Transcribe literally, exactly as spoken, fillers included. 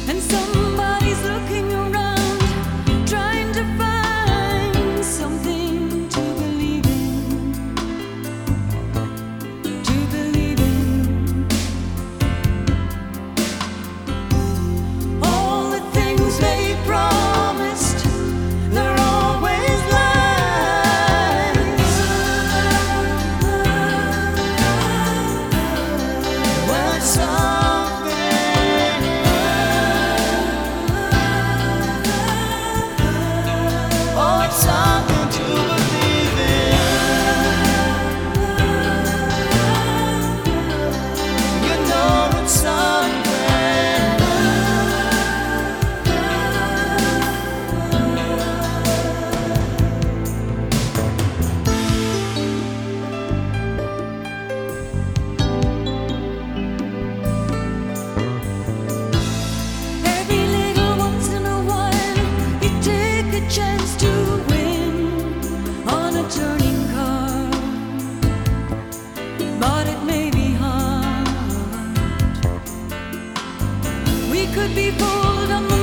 and somebody's looking around, trying to find something to believe in, to believe in. All the things they promised, they're always lies. Well, it's something, oh, it's something to believe in. You know it's something. Every little once in a while, you take a chance to win on a turning card, but it may be hard. We could be fooled on the